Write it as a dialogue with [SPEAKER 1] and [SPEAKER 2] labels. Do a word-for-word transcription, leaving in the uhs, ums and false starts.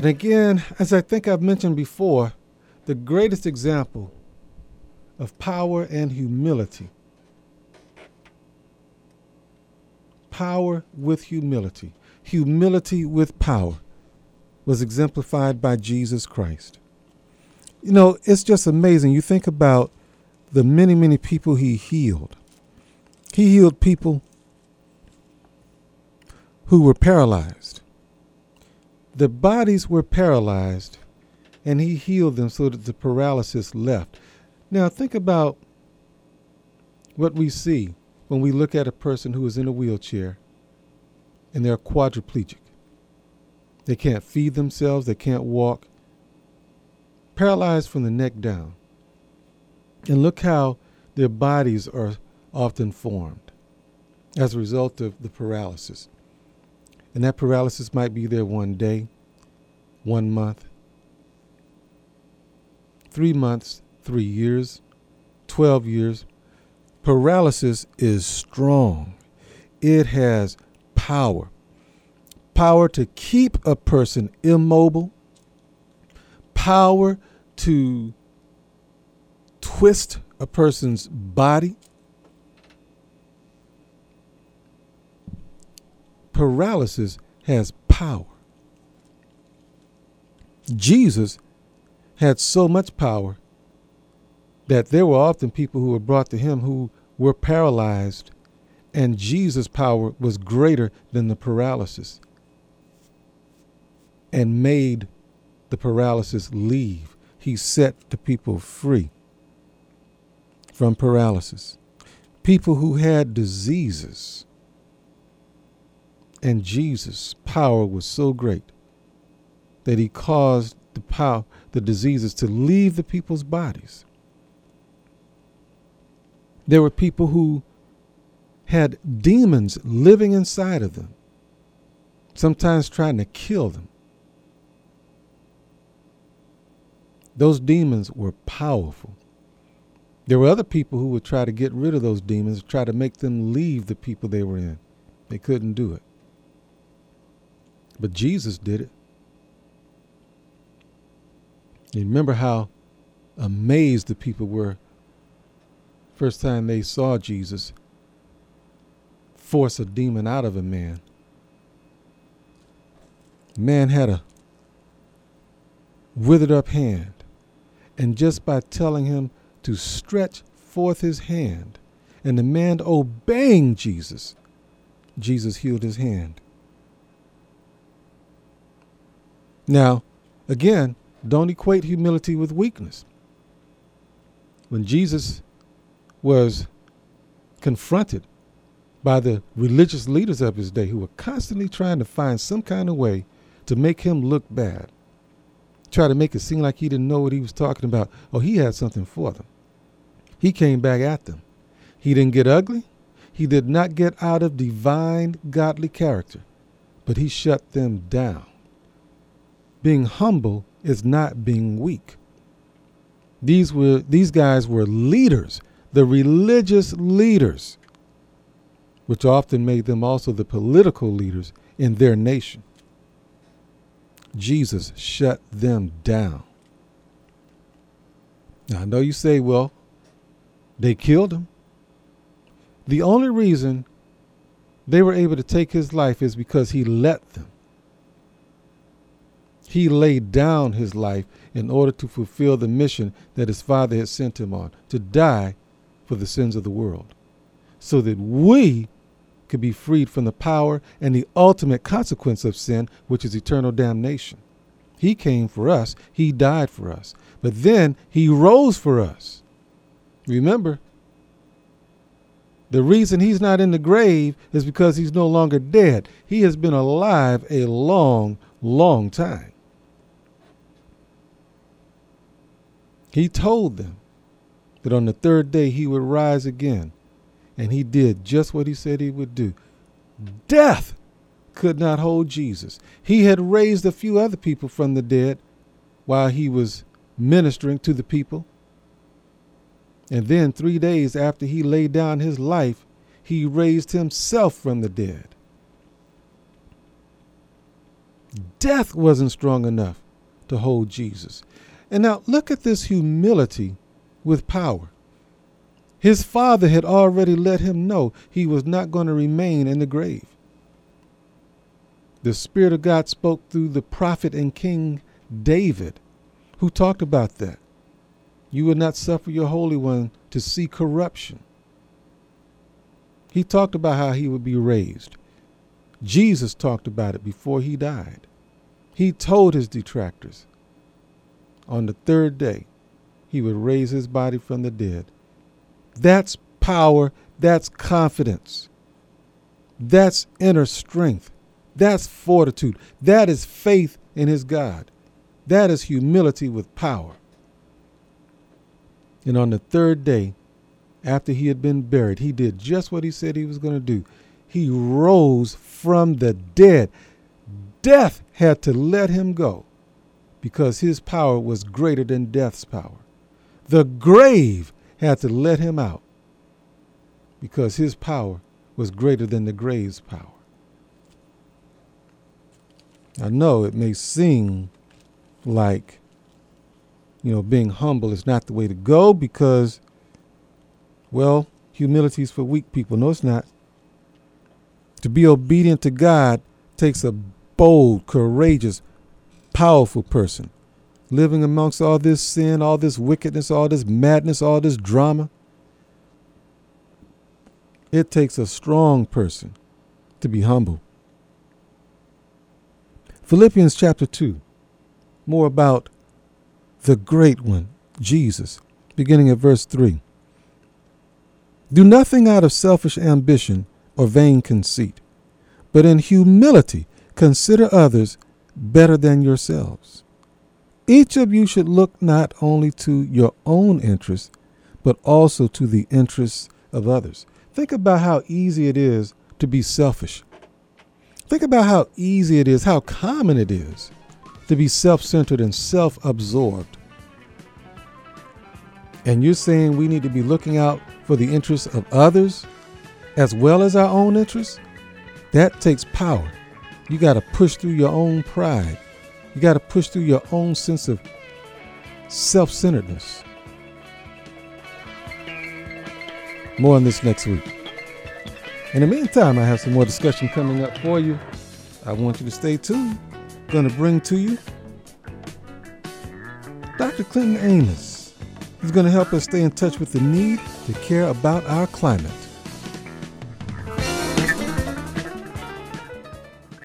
[SPEAKER 1] And again, as I think I've mentioned before, the greatest example of power and humility, power with humility, humility with power, was exemplified by Jesus Christ. You know, it's just amazing. You think about the many, many people he healed. He healed people who were paralyzed. Their bodies were paralyzed, and he healed them so that the paralysis left. Now, think about what we see when we look at a person who is in a wheelchair and they're quadriplegic. They can't feed themselves, they can't walk, paralyzed from the neck down. And look how their bodies are often formed as a result of the paralysis. And that paralysis might be there one day, one month, three months, three years, twelve years. Paralysis is strong. It has power. Power to keep a person immobile. Power to twist a person's body. Paralysis has power. Jesus had so much power that there were often people who were brought to him who were paralyzed, and Jesus' power was greater than the paralysis and made the paralysis leave. He set the people free from paralysis. People who had diseases, and Jesus' power was so great that he caused the power, the diseases to leave the people's bodies. There were people who had demons living inside of them, sometimes trying to kill them. Those demons were powerful. There were other people who would try to get rid of those demons, try to make them leave the people they were in. They couldn't do it. But Jesus did it. You remember how amazed the people were first time they saw Jesus force a demon out of a man. The man had a withered up hand, and just by telling him to stretch forth his hand, and the man obeying Jesus, Jesus healed his hand. Now, again, don't equate humility with weakness. When Jesus was confronted by the religious leaders of his day who were constantly trying to find some kind of way to make him look bad, try to make it seem like he didn't know what he was talking about, or he had something for them, he came back at them. He didn't get ugly. He did not get out of divine, godly character, but he shut them down. Being humble is not being weak. These were these guys were leaders, the religious leaders, which often made them also the political leaders in their nation. Jesus shut them down. Now, I know you say, well, they killed him. The only reason they were able to take his life is because he let them. He laid down his life in order to fulfill the mission that his Father had sent him on, to die for the sins of the world, so that we could be freed from the power and the ultimate consequence of sin, which is eternal damnation. He came for us. He died for us. But then he rose for us. Remember, the reason he's not in the grave is because he's no longer dead. He has been alive a long, long time. He told them that on the third day he would rise again, and he did just what he said he would do. Death could not hold Jesus. He had raised a few other people from the dead while he was ministering to the people. And then three days after he laid down his life, he raised himself from the dead. Death wasn't strong enough to hold Jesus. And now look at this humility with power. His Father had already let him know he was not going to remain in the grave. The Spirit of God spoke through the prophet and King David, who talked about that. You will not suffer your Holy One to see corruption. He talked about how he would be raised. Jesus talked about it before he died. He told his detractors on the third day he would raise his body from the dead. That's power. That's confidence. That's inner strength. That's fortitude. That is faith in his God. That is humility with power. And on the third day, after he had been buried, he did just what he said he was going to do. He rose from the dead. Death had to let him go because his power was greater than death's power. The grave had to let him out because his power was greater than the grave's power. I know it may seem like, you know, being humble is not the way to go because, well, humility is for weak people. No, it's not. To be obedient to God takes a bold, courageous, powerful person living amongst all this sin, all this wickedness, all this madness, all this drama. It takes a strong person to be humble. Philippians chapter two, more about the great one, Jesus, beginning at verse three. Do nothing out of selfish ambition or vain conceit, but in humility consider others better than yourselves. Each of you should look not only to your own interests, but also to the interests of others. Think about how easy it is to be selfish. Think about how easy it is, how common it is to be self-centered and self-absorbed. And you're saying we need to be looking out for the interests of others as well as our own interests? That takes power. You got to push through your own pride. You got to push through your own sense of self-centeredness. More on this next week. In the meantime, I have some more discussion coming up for you. I want you to stay tuned. I'm going to bring to you Doctor Clinton Amos. He's going to help us stay in touch with the need to care about our climate.